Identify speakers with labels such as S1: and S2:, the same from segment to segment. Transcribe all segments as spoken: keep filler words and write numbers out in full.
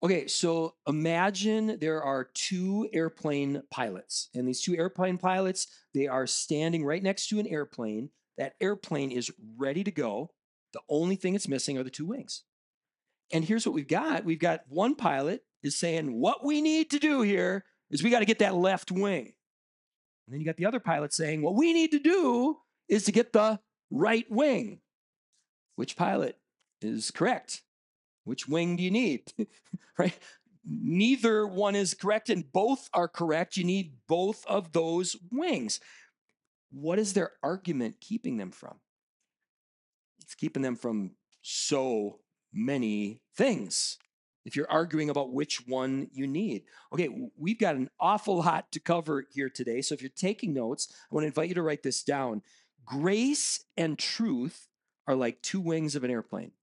S1: Okay, so imagine there are two airplane pilots, and these two airplane pilots, they are standing right next to an airplane. That airplane is ready to go. The only thing it's missing are the two wings. And here's what we've got. We've got one pilot is saying, what we need to do here is we got to get that left wing. And then you got the other pilot saying, what we need to do is to get the right wing. Which pilot is correct? Which wing do you need? Right? Neither one is correct, and both are correct. You need both of those wings. What is their argument keeping them from? It's keeping them from so many things. If you're arguing about which one you need. Okay, we've got an awful lot to cover here today. So if you're taking notes, I want to invite you to write this down. Grace and truth are like two wings of an airplane.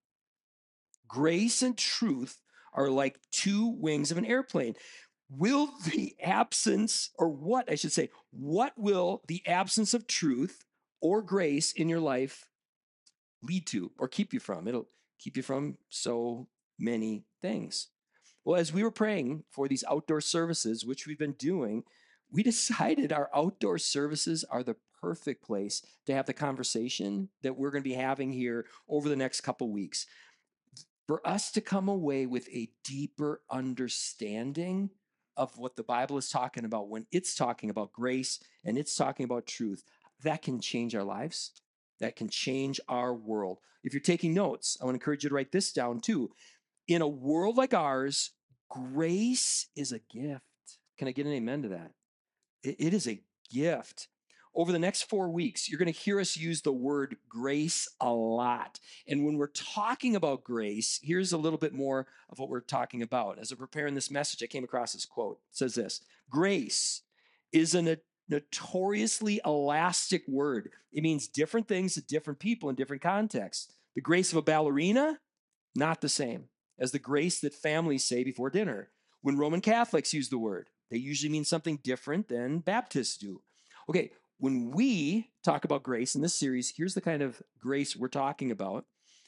S1: Grace and truth are like two wings of an airplane. Will the absence, or what I should say, what will the absence of truth or grace in your life lead to or keep you from? It'll keep you from so many things. Well, as we were praying for these outdoor services, which we've been doing, we decided our outdoor services are the perfect place to have the conversation that we're going to be having here over the next couple weeks. For us to come away with a deeper understanding of what the Bible is talking about when it's talking about grace and it's talking about truth, that can change our lives. That can change our world. If you're taking notes, I want to encourage you to write this down too. In a world like ours, grace is a gift. Can I get an amen to that? It, it is a gift. Over the next four weeks, you're going to hear us use the word grace a lot. And when we're talking about grace, here's a little bit more of what we're talking about. As I'm preparing this message, I came across this quote. It says this: grace is a notoriously elastic word. It means different things to different people in different contexts. The grace of a ballerina, not the same as the grace that families say before dinner. When Roman Catholics use the word, they usually mean something different than Baptists do. Okay, when we talk about grace in this series, here's the kind of grace we're talking about.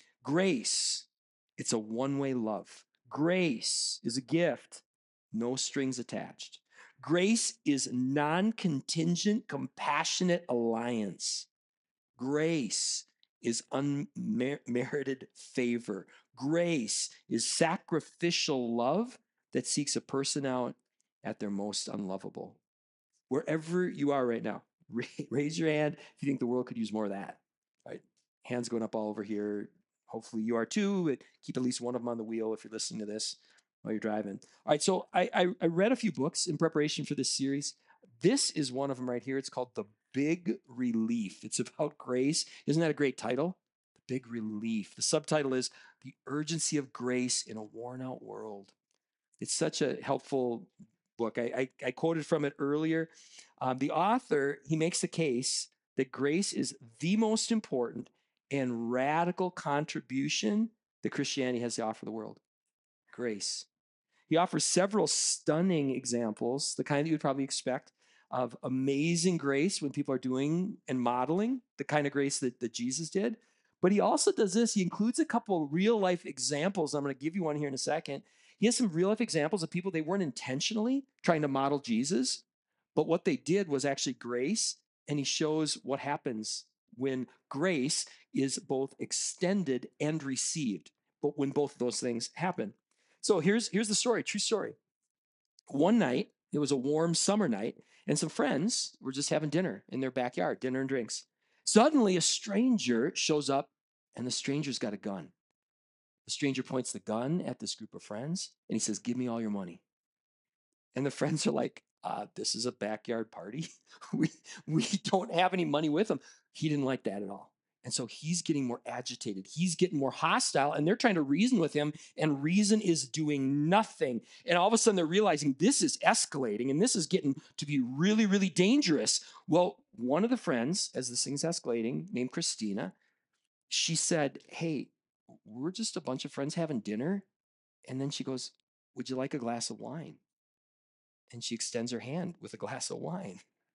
S1: Grace, it's a one-way love. Grace is a gift, no strings attached. Grace is non-contingent, compassionate alliance. Grace is unmerited favor. Grace is sacrificial love that seeks a person out at their most unlovable. Wherever you are right now, raise your hand if you think the world could use more of that. All right, hands going up all over here. Hopefully you are too. But keep at least one of them on the wheel if you're listening to this while you're driving. All right, so I, I, I read a few books in preparation for this series. This is one of them right here. It's called The Big Relief. It's about grace. Isn't that a great title? The Big Relief. The subtitle is The Urgency of Grace in a Worn Out World. It's such a helpful book. I, I, I quoted from it earlier. Um, the author, he makes the case that grace is the most important and radical contribution that Christianity has to offer the world. Grace. He offers several stunning examples, the kind that you would probably expect, of amazing grace when people are doing and modeling the kind of grace that, that Jesus did. But he also does this. He includes a couple of real life examples. I'm going to give you one here in a second. He has some real life examples of people, they weren't intentionally trying to model Jesus, but what they did was actually grace. And he shows what happens when grace is both extended and received, but when both of those things happen. So here's, here's the story, true story. One night, it was a warm summer night, and some friends were just having dinner in their backyard, dinner and drinks. Suddenly, a stranger shows up, and the stranger's got a gun. The stranger points the gun at this group of friends, and he says, "Give me all your money." And the friends are like, uh, this is a backyard party. we, we don't have any money with him. He didn't like that at all. And so he's getting more agitated. He's getting more hostile, and they're trying to reason with him, and reason is doing nothing. And all of a sudden, they're realizing this is escalating, and this is getting to be really, really dangerous. Well, one of the friends, as this thing's escalating, named Christina, she said, "Hey, we're just a bunch of friends having dinner." And then she goes, "Would you like a glass of wine?" And she extends her hand with a glass of wine.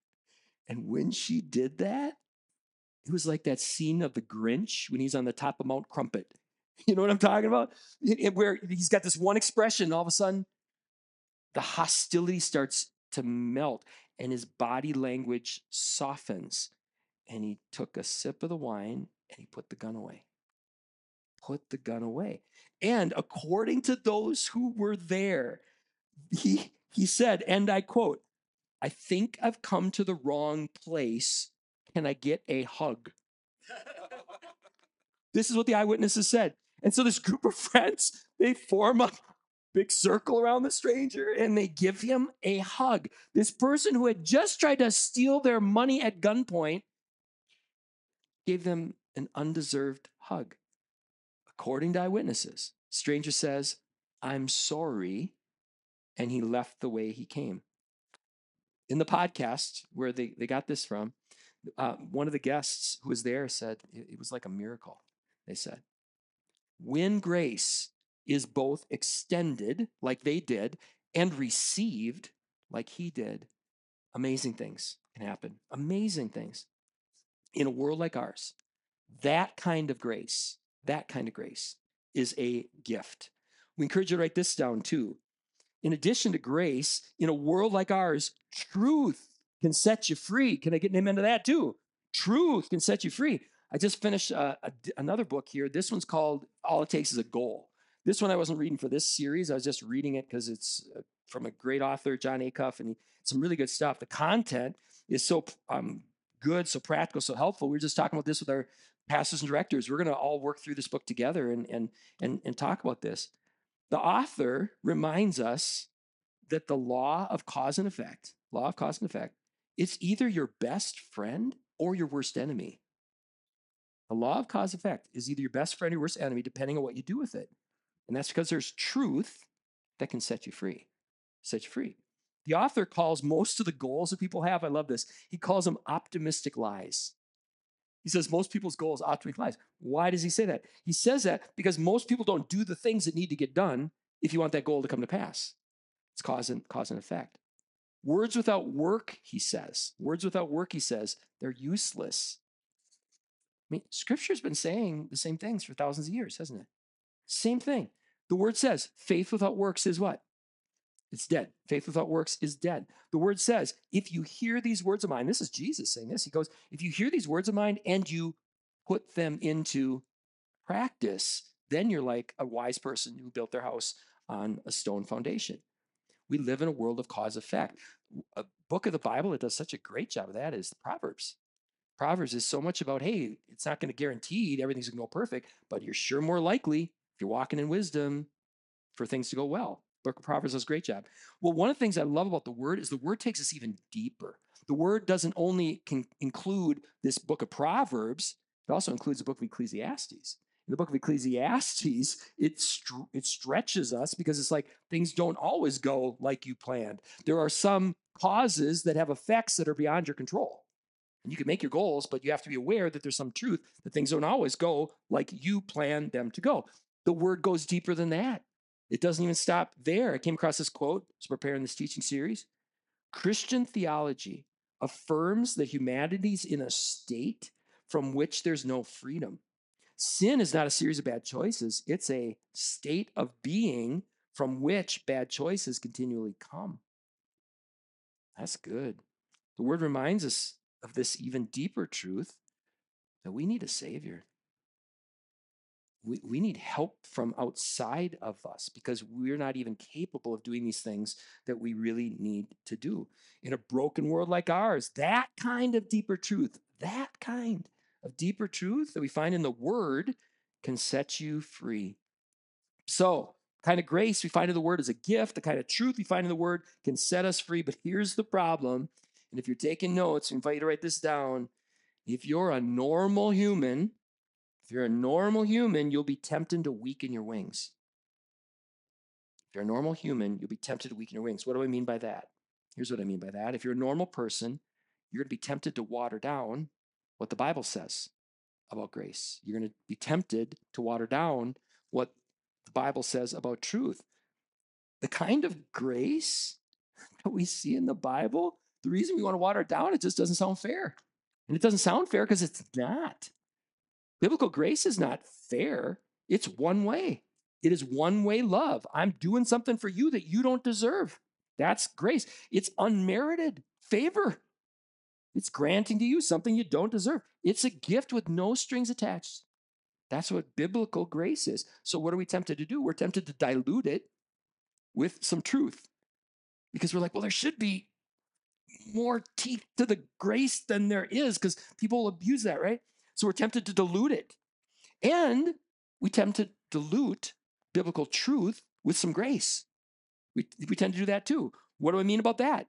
S1: And when she did that, it was like that scene of the Grinch when he's on the top of Mount Crumpet You know what I'm talking about? Where he's got this one expression, all of a sudden, the hostility starts to melt and his body language softens. And he took a sip of the wine and he put the gun away. Put the gun away. And according to those who were there, he, he said, and I quote, "I think I've come to the wrong place. Can I get a hug?" This is what the eyewitnesses said. And so this group of friends, they form a big circle around the stranger and they give him a hug. This person who had just tried to steal their money at gunpoint gave them an undeserved hug. According to eyewitnesses, stranger says, "I'm sorry," and he left the way he came. In the podcast where they, they got this from, uh, one of the guests who was there said it, it was like a miracle. They said, when grace is both extended, like they did, and received, like he did, amazing things can happen. Amazing things. In a world like ours, that kind of grace, that kind of grace is a gift. We encourage you to write this down too. In addition to grace, in a world like ours, truth can set you free. Can I get an amen to that too? Truth can set you free. I just finished uh, a, another book here. This one's called All It Takes Is a Goal. This one I wasn't reading for this series. I was just reading it because it's uh, from a great author, John Acuff, and he, some really good stuff. The content is so um, good, so practical, so helpful. We were just talking about this with our pastors and directors. We're going to all work through this book together and, and, and, and talk about this. The author reminds us that the law of cause and effect, law of cause and effect, it's either your best friend or your worst enemy. The law of cause and effect is either your best friend or your worst enemy, depending on what you do with it. And that's because there's truth that can set you free, set you free. The author calls most of the goals that people have, I love this, he calls them optimistic lies. He says most people's goals are optimistic lies. Why does he say that? He says that because most people don't do the things that need to get done if you want that goal to come to pass. It's cause and, cause and effect. Words without work, he says. Words without work, he says, they're useless. I mean, Scripture's been saying the same things for thousands of years, hasn't it? Same thing. The word says, faith without works is what? It's dead. Faith without works is dead. The word says, if you hear these words of mine, this is Jesus saying this. He goes, if you hear these words of mine and you put them into practice, then you're like a wise person who built their house on a stone foundation. We live in a world of cause effect. A book of the Bible that does such a great job of that is Proverbs. Proverbs is so much about, hey, it's not going to guarantee everything's going to go perfect, but you're sure more likely, if you're walking in wisdom, for things to go well. Book of Proverbs does a great job. Well, one of the things I love about the word is the word takes us even deeper. The word doesn't only can include this book of Proverbs, it also includes the book of Ecclesiastes. In the book of Ecclesiastes, it, str- it stretches us because it's like things don't always go like you planned. There are some causes that have effects that are beyond your control. And you can make your goals, but you have to be aware that there's some truth that things don't always go like you plan them to go. The word goes deeper than that. It doesn't even stop there. I came across this quote, I was preparing this teaching series. Christian theology affirms that humanity's in a state from which there's no freedom. Sin is not a series of bad choices. It's a state of being from which bad choices continually come. That's good. The word reminds us of this even deeper truth that we need a Savior. We, we need help from outside of us because we're not even capable of doing these things that we really need to do. In a broken world like ours, that kind of deeper truth, that kind of deeper truth that we find in the Word can set you free. So, kind of grace we find in the Word is a gift. The kind of truth we find in the Word can set us free. But here's the problem. And if you're taking notes, I invite you to write this down. If you're a normal human, if you're a normal human, you'll be tempted to weaken your wings. If you're a normal human, you'll be tempted to weaken your wings. What do I mean by that? Here's what I mean by that. If you're a normal person, you're going to be tempted to water down what the Bible says about grace. You're going to be tempted to water down what the Bible says about truth. The kind of grace that we see in the Bible, the reason we want to water it down, it just doesn't sound fair. And it doesn't sound fair because it's not. Biblical grace is not fair. It's one way. It is one way love. I'm doing something for you that you don't deserve. That's grace. It's unmerited favor. It's granting to you something you don't deserve. It's a gift with no strings attached. That's what biblical grace is. So, what are we tempted to do? We're tempted to dilute it with some truth because we're like, well, there should be more teeth to the grace than there is because people abuse that, right? So, we're tempted to dilute it. And we tend to dilute biblical truth with some grace. We, we tend to do that too. What do I mean about that?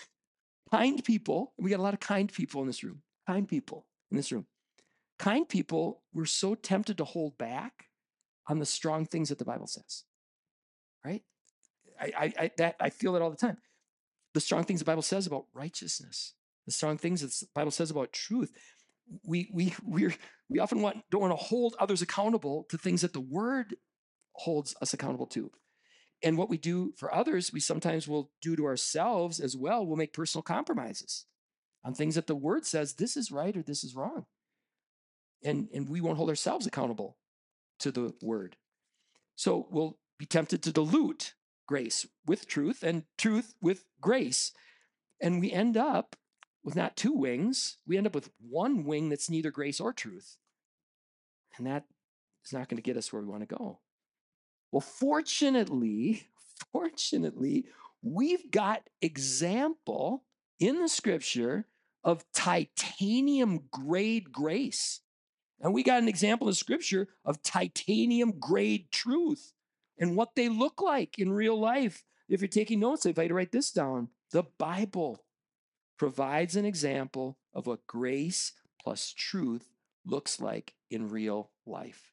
S1: Kind people, we got a lot of kind people in this room, kind people in this room. Kind people, we're so tempted to hold back on the strong things that the Bible says, right? I, I, I, that, I feel it all the time. The strong things the Bible says about righteousness, the strong things that the Bible says about truth. We, we, we we often want, don't want to hold others accountable to things that the Word holds us accountable to. And what we do for others, we sometimes will do to ourselves as well. We'll make personal compromises on things that the Word says this is right or this is wrong. And, and we won't hold ourselves accountable to the Word. So we'll be tempted to dilute grace with truth and truth with grace. And we end up with not two wings, we end up with one wing that's neither grace or truth. And that is not going to get us where we want to go. Well, fortunately, fortunately, we've got example in the scripture of titanium grade grace. And we got an example in the scripture of titanium grade truth and what they look like in real life. If you're taking notes, I invite you to write this down. The Bible provides an example of what grace plus truth looks like in real life.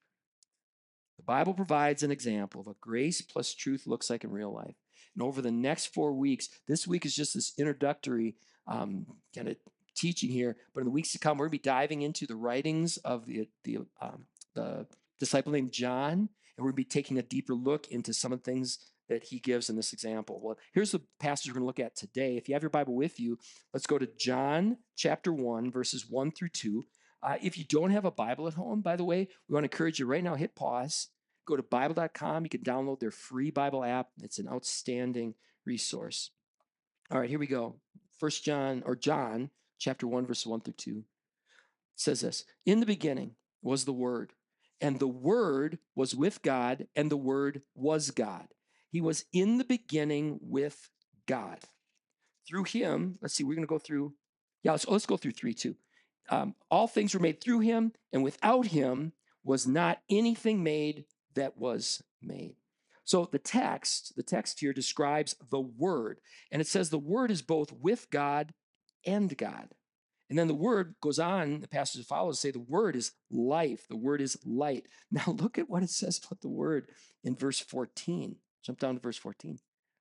S1: The Bible provides an example of what grace plus truth looks like in real life. And over the next four weeks, this week is just this introductory um, kind of teaching here, but in the weeks to come, we're going to be diving into the writings of the, the, um, the disciple named John, and we're going to be taking a deeper look into some of the things that he gives in this example. Well, here's the passage we're going to look at today. If you have your Bible with you, let's go to John chapter one, verses one through two. Uh, if you don't have a Bible at home, by the way, we want to encourage you right now, hit pause, go to Bible dot com. You can download their free Bible app. It's an outstanding resource. All right, here we go. First John, or John, chapter one, verses one through two. It says this: in the beginning was the Word, and the Word was with God, and the Word was God. He was in the beginning with God. Through him, let's see, we're going to go through, yeah, let's, let's go through three, too. Um, all things were made through him, and without him was not anything made that was made. So the text, the text here describes the Word, and it says the Word is both with God and God. And then the Word goes on, the passage that follows, say the Word is life, the Word is light. Now look at what it says about the Word in verse fourteen. Jump down to verse fourteen.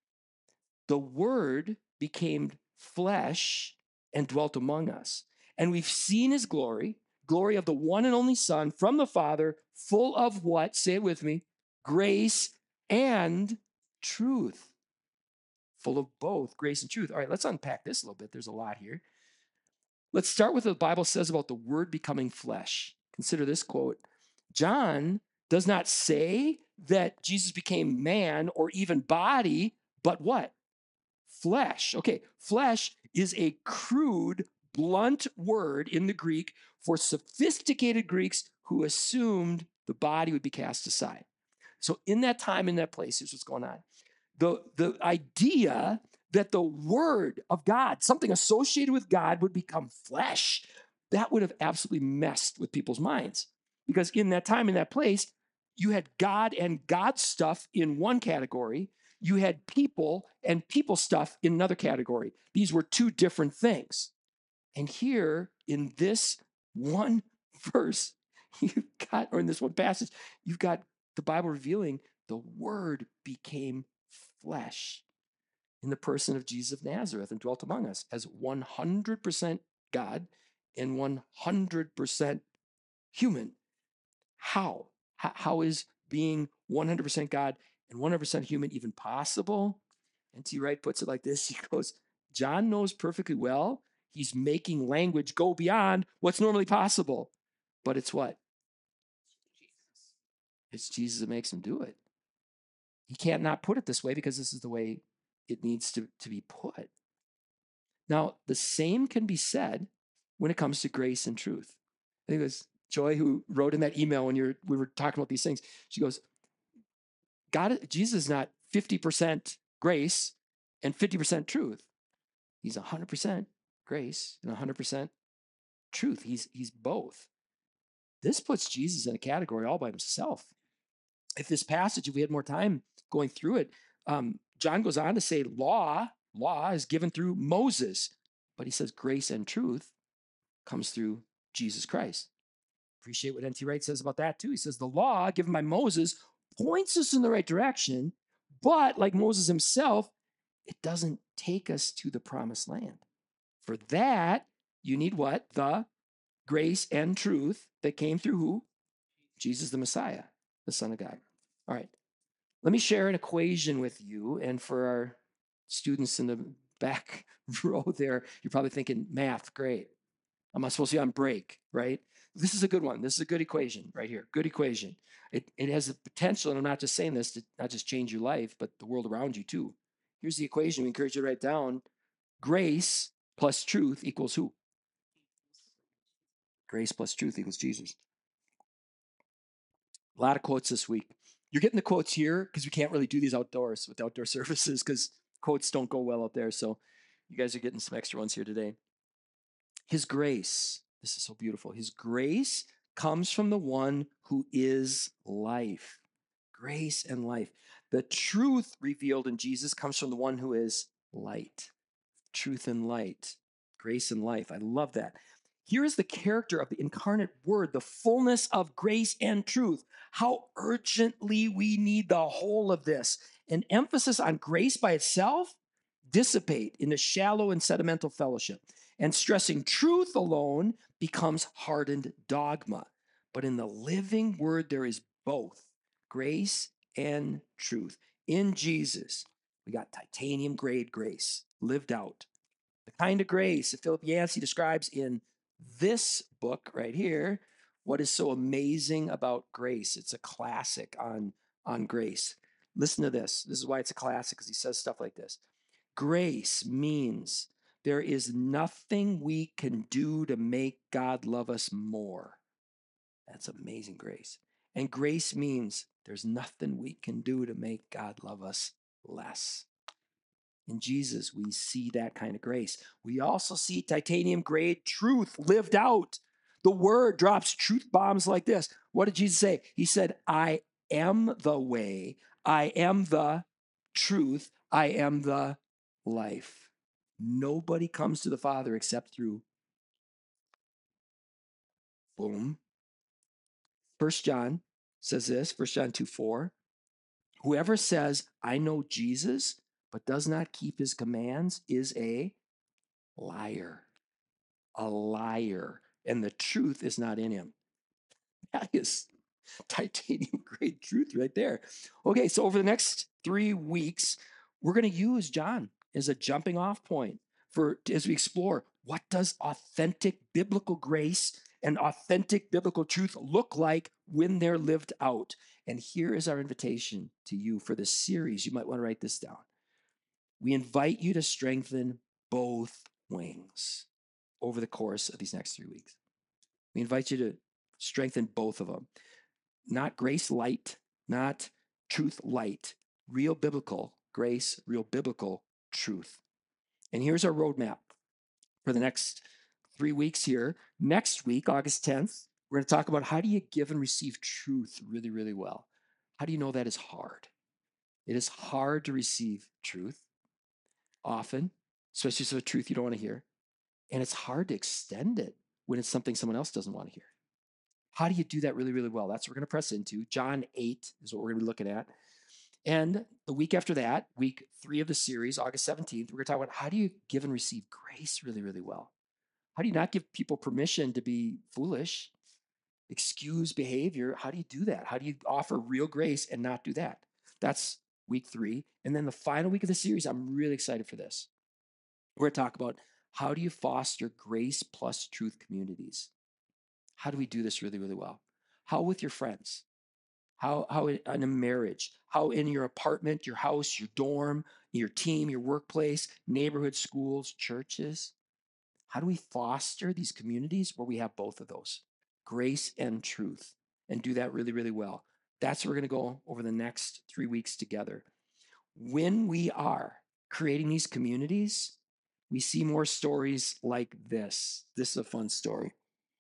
S1: The Word became flesh and dwelt among us. And we've seen his glory, glory of the one and only Son from the Father, full of what? Say it with me. Grace and truth. Full of both grace and truth. All right, let's unpack this a little bit. There's a lot here. Let's start with what the Bible says about the Word becoming flesh. Consider this quote. John does not say that Jesus became man or even body, but what? Flesh. Okay, flesh is a crude, blunt word in the Greek for sophisticated Greeks who assumed the body would be cast aside. So in that time, in that place, here's what's going on. The, the idea that the Word of God, something associated with God, would become flesh, that would have absolutely messed with people's minds. Because in that time, in that place, you had God and God stuff in one category, you had people and people stuff in another category. These were two different things. And here in this one verse, you've got, or in this one passage, you've got the Bible revealing the Word became flesh in the person of Jesus of Nazareth and dwelt among us as one hundred percent God and one hundred percent human. How? How is being one hundred percent God and one hundred percent human even possible? N T Wright puts it like this. He goes, John knows perfectly well he's making language go beyond what's normally possible. But it's what? It's Jesus that makes him do it. He can't not put it this way because this is the way it needs to, to be put. Now, the same can be said when it comes to grace and truth. I think it was Joy who wrote in that email when you're, we were talking about these things. She goes, God, Jesus is not fifty percent grace and fifty percent truth. He's one hundred percent grace and one hundred percent truth. He's, he's both. This puts Jesus in a category all by himself. If this passage, if we had more time going through it, um, John goes on to say law, law is given through Moses, but he says grace and truth comes through Jesus Christ. Appreciate what N T Wright says about that too. He says the law given by Moses points us in the right direction, but like Moses himself, it doesn't take us to the promised land. For that, you need what? The grace and truth that came through who? Jesus the Messiah, the Son of God. All right. Let me share an equation with you. And for our students in the back row there, you're probably thinking, math, great. I'm not supposed to be on break, right? This is a good one. This is a good equation right here. Good equation. It, it has the potential, and I'm not just saying this to not just change your life, but the world around you too. Here's the equation. We encourage you to write down. Grace plus truth equals who? Grace plus truth equals Jesus. A lot of quotes this week. You're getting the quotes here because we can't really do these outdoors with outdoor services because quotes don't go well out there. So you guys are getting some extra ones here today. His grace, this is so beautiful. His grace comes from the one who is life. Grace and life. The truth revealed in Jesus comes from the one who is light. Truth and light. Grace and life. I love that. Here is the character of the incarnate word, the fullness of grace and truth. How urgently we need the whole of this. An emphasis on grace by itself dissipate into shallow and sentimental fellowship. And stressing truth alone becomes hardened dogma. But in the living word, there is both grace and truth. In Jesus, we got titanium grade grace lived out. The kind of grace that Philip Yancey describes in this book right here. What is so amazing about grace? It's a classic on, on grace. Listen to this. This is why it's a classic, because he says stuff like this. Grace means there is nothing we can do to make God love us more. That's amazing grace. And grace means there's nothing we can do to make God love us less. In Jesus, we see that kind of grace. We also see titanium grade truth lived out. The word drops truth bombs like this. What did Jesus say? He said, I am the way, I am the truth, I am the life. Nobody comes to the Father except through, boom. First John says this, First John two four. Whoever says, I know Jesus, but does not keep his commands is a liar. A liar. And the truth is not in him. That is titanium grade truth right there. Okay, so over the next three weeks, we're going to use John as a jumping off point for as we explore what does authentic biblical grace and authentic biblical truth look like when they're lived out. And here is our invitation to you for this series. You might want to write this down. We invite you to strengthen both wings over the course of these next three weeks. We invite you to strengthen both of them. Not grace light, not truth light. Real biblical grace, real biblical truth. And here's our roadmap for the next three weeks here. Next week, August tenth, we're going to talk about how do you give and receive truth really, really well. How do you know that is hard? It is hard to receive truth often, especially if it's a truth you don't want to hear. And it's hard to extend it when it's something someone else doesn't want to hear. How do you do that really, really well? That's what we're going to press into. John eight is what we're going to be looking at. And the week after that, week three of the series, August seventeenth, we're going to talk about how do you give and receive grace really, really well? How do you not give people permission to be foolish, excuse behavior? How do you do that? How do you offer real grace and not do that? That's week three. And then the final week of the series, I'm really excited for this. We're going to talk about how do you foster grace plus truth communities? How do we do this really, really well? How with your friends? how, how in a marriage, how in your apartment, your house, your dorm, your team, your workplace, neighborhood, schools, churches. How do we foster these communities where we have both of those, grace and truth, and do that really, really well? That's where we're going to go over the next three weeks together. When we are creating these communities, we see more stories like this. This is a fun story.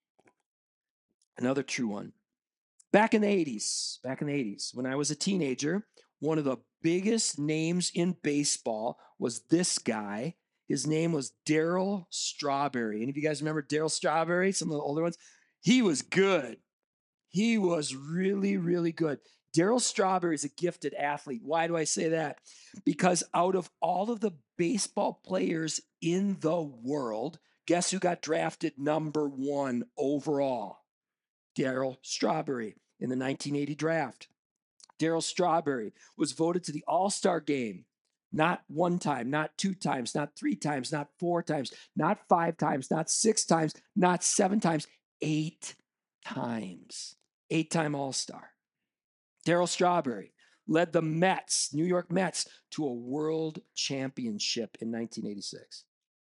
S1: Another true one. Back in the eighties, back in the eighties, when I was a teenager, one of the biggest names in baseball was this guy. His name was Darryl Strawberry. Any of you guys remember Darryl Strawberry? Some of the older ones? He was good. He was really, really good. Darryl Strawberry is a gifted athlete. Why do I say that? Because out of all of the baseball players in the world, guess who got drafted number one overall? Darryl Strawberry in the nineteen eighty draft. Darryl Strawberry was voted to the All-Star game not one time, not two times, not three times, not four times, not five times, not six times, not seven times, eight times. Eight-time All-Star. Darryl Strawberry led the Mets, New York Mets, to a world championship in nineteen eighty-six.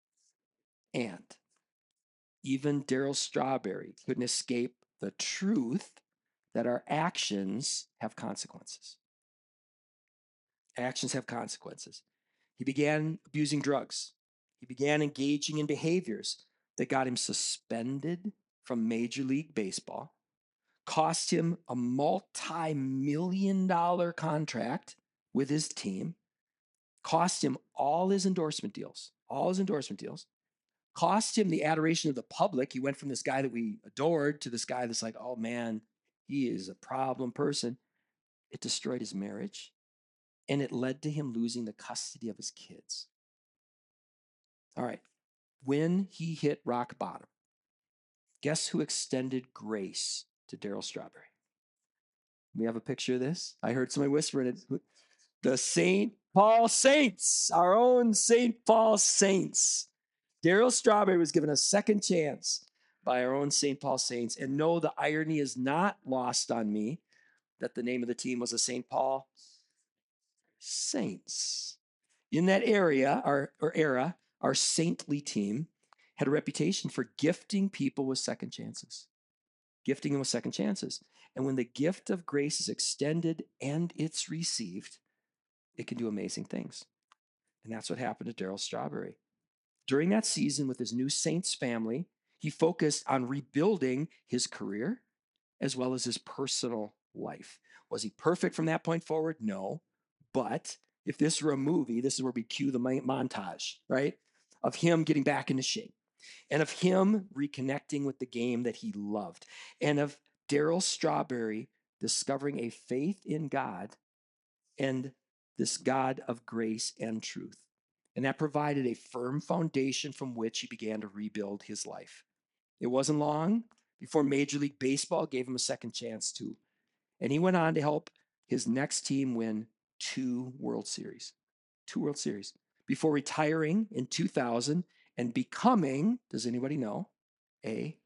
S1: And even Darryl Strawberry couldn't escape the truth that our actions have consequences. Actions have consequences. He began abusing drugs. He began engaging in behaviors that got him suspended from Major League Baseball, cost him a multi-million dollar contract with his team, cost him all his endorsement deals, all his endorsement deals, cost him the adoration of the public. He went from this guy that we adored to this guy that's like, oh man, he is a problem person. It destroyed his marriage, and it led to him losing the custody of his kids. All right. When he hit rock bottom, guess who extended grace to Darryl Strawberry? We have a picture of this. I heard somebody whispering it. The Saint Paul Saints, our own Saint Paul Saints. Darryl Strawberry was given a second chance by our own Saint Paul Saints. And no, the irony is not lost on me that the name of the team was the Saint Paul Saints. In that area, our, or era, our saintly team had a reputation for gifting people with second chances. Gifting them with second chances. And when the gift of grace is extended and it's received, it can do amazing things. And that's what happened to Darryl Strawberry. During that season with his new Saints family, he focused on rebuilding his career as well as his personal life. Was he perfect from that point forward? No. But if this were a movie, this is where we cue the montage, right? Of him getting back into shape and of him reconnecting with the game that he loved and of Darryl Strawberry discovering a faith in God and this God of grace and truth. And that provided a firm foundation from which he began to rebuild his life. It wasn't long before Major League Baseball gave him a second chance too. And he went on to help his next team win two World Series. Two World Series. Before retiring in two thousand and becoming, does anybody know, a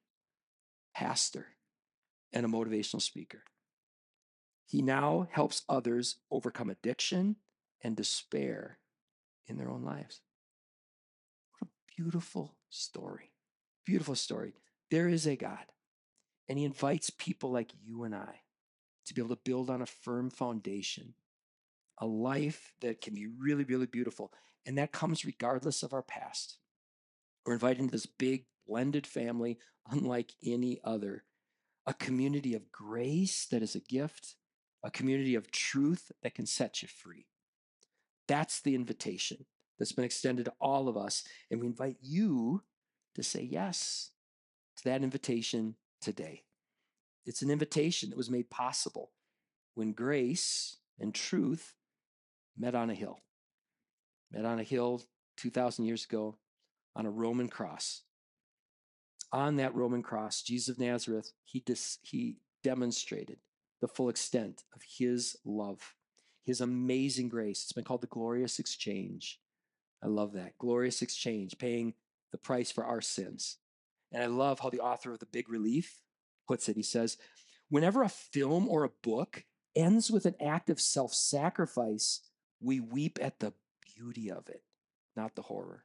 S1: pastor and a motivational speaker. He now helps others overcome addiction and despair in their own lives. What a beautiful story. Beautiful story. There is a God, and he invites people like you and I to be able to build on a firm foundation, a life that can be really, really beautiful. And that comes regardless of our past. We're invited into this big blended family, unlike any other, a community of grace that is a gift, a community of truth that can set you free. That's the invitation that's been extended to all of us. And we invite you to say yes to that invitation today. It's an invitation that was made possible when grace and truth met on a hill. Met on a hill two thousand years ago on a Roman cross. On that Roman cross, Jesus of Nazareth, he, dis, he demonstrated the full extent of his love, his amazing grace. It's been called the glorious exchange. I love that. Glorious exchange, paying the price for our sins. And I love how the author of The Big Relief puts it. He says, whenever a film or a book ends with an act of self-sacrifice, we weep at the beauty of it, not the horror.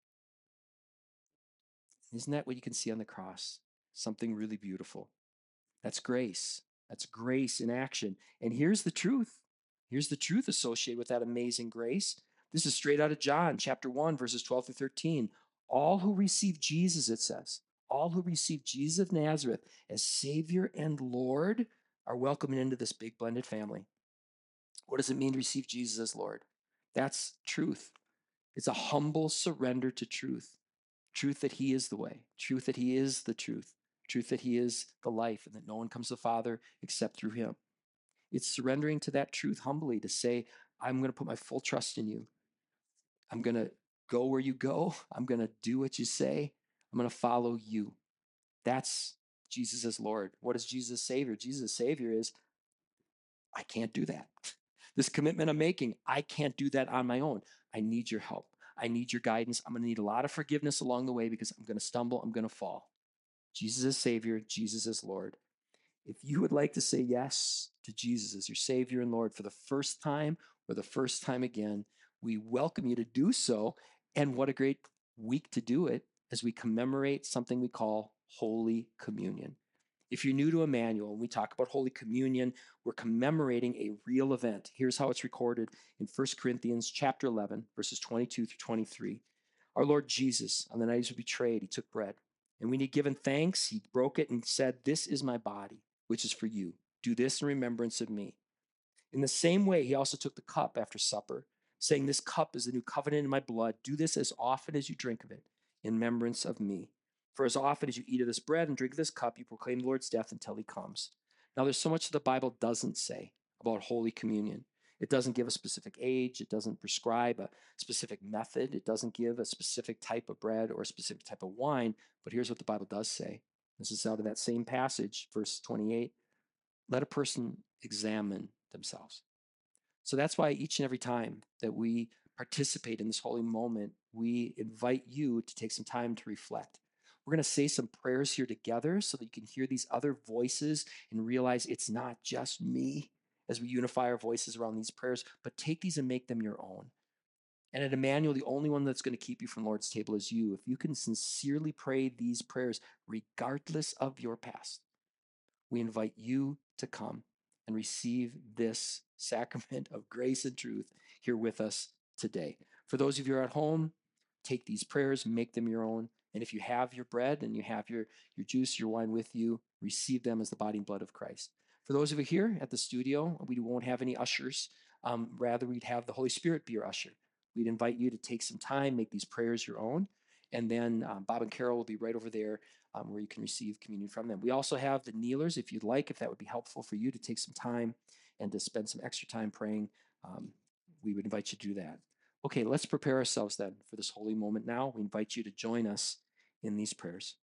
S1: Isn't that what you can see on the cross? Something really beautiful. That's grace. That's grace in action. And here's the truth. Here's the truth associated with that amazing grace. This is straight out of John chapter one, verses twelve through thirteen. All who receive Jesus, it says, all who receive Jesus of Nazareth as Savior and Lord are welcomed into this big blended family. What does it mean to receive Jesus as Lord? That's truth. It's a humble surrender to truth. Truth that He is the way, truth that He is the truth, truth that He is the life, and that no one comes to the Father except through Him. It's surrendering to that truth humbly to say, I'm going to put my full trust in you. I'm going to go where you go. I'm going to do what you say. I'm going to follow you. That's Jesus as Lord. What is Jesus as Savior? Jesus as Savior is, I can't do that. This commitment I'm making, I can't do that on my own. I need your help. I need your guidance. I'm going to need a lot of forgiveness along the way because I'm going to stumble. I'm going to fall. Jesus as Savior, Jesus as Lord. If you would like to say yes to Jesus as your Savior and Lord for the first time or the first time again, we welcome you to do so. And what a great week to do it as we commemorate something we call Holy Communion. If you're new to Emmanuel and we talk about Holy Communion, we're commemorating a real event. Here's how it's recorded in First Corinthians chapter eleven, verses twenty-two through twenty-three. Our Lord Jesus, on the night he was betrayed, he took bread. And when he had given thanks, he broke it and said, "This is my body, which is for you. Do this in remembrance of me." In the same way, he also took the cup after supper, saying, "This cup is the new covenant in my blood. Do this as often as you drink of it in remembrance of me. For as often as you eat of this bread and drink of this cup, you proclaim the Lord's death until he comes." Now, there's so much the Bible doesn't say about Holy Communion. It doesn't give a specific age. It doesn't prescribe a specific method. It doesn't give a specific type of bread or a specific type of wine. But here's what the Bible does say. This is out of that same passage, verse twenty-eight. Let a person examine themselves. So that's why each and every time that we participate in this holy moment, we invite you to take some time to reflect. We're going to say some prayers here together so that you can hear these other voices and realize it's not just me as we unify our voices around these prayers, but take these and make them your own. And at Emmanuel, the only one that's going to keep you from Lord's table is you. If you can sincerely pray these prayers, regardless of your past, we invite you to come and receive this sacrament of grace and truth here with us today. For those of you who are at home, take these prayers, make them your own. And if you have your bread and you have your, your juice, your wine with you, receive them as the body and blood of Christ. For those of you here at the studio, we won't have any ushers. Um, rather, we'd have the Holy Spirit be your usher. We'd invite you to take some time, make these prayers your own. And then um, Bob and Carol will be right over there um, where you can receive communion from them. We also have the kneelers, if you'd like, if that would be helpful for you to take some time and to spend some extra time praying. Um, we would invite you to do that. Okay, let's prepare ourselves then for this holy moment now. We invite you to join us in these prayers.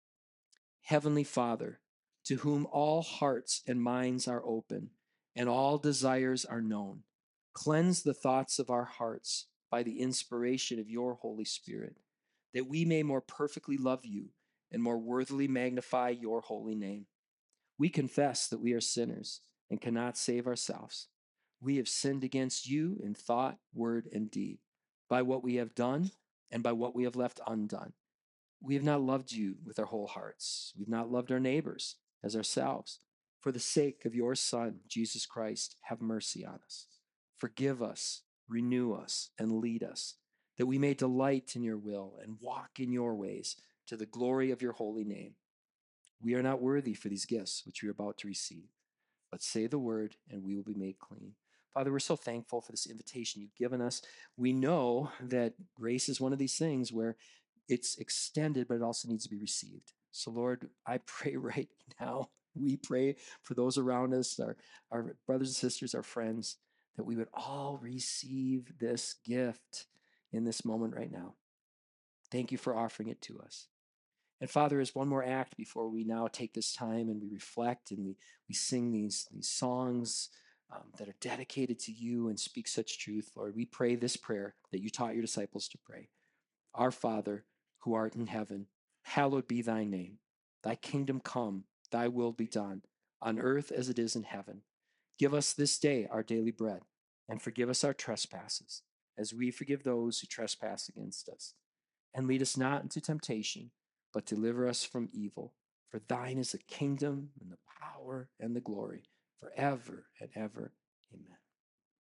S1: Heavenly Father, to whom all hearts and minds are open and all desires are known, cleanse the thoughts of our hearts by the inspiration of your Holy Spirit, that we may more perfectly love you and more worthily magnify your holy name. We confess that we are sinners and cannot save ourselves. We have sinned against you in thought, word, and deed, by what we have done and by what we have left undone. We have not loved you with our whole hearts. We've not loved our neighbors as ourselves. For the sake of your Son, Jesus Christ, have mercy on us. Forgive us, renew us, and lead us, that we may delight in your will and walk in your ways to the glory of your holy name. We are not worthy for these gifts which we are about to receive, but say the word and we will be made clean. Father, we're so thankful for this invitation you've given us. We know that grace is one of these things where it's extended, but it also needs to be received. So, Lord, I pray right now, we pray for those around us, our, our brothers and sisters, our friends, that we would all receive this gift in this moment right now. Thank you for offering it to us. And Father, as one more act before we now take this time and we reflect and we, we sing these, these songs um, that are dedicated to you and speak such truth, Lord, we pray this prayer that you taught your disciples to pray. Our Father, who art in heaven, hallowed be thy name. Thy kingdom come, thy will be done, on earth as it is in heaven. Give us this day our daily bread, and forgive us our trespasses, as we forgive those who trespass against us. And lead us not into temptation, but deliver us from evil. For thine is the kingdom and the power and the glory forever and ever. Amen.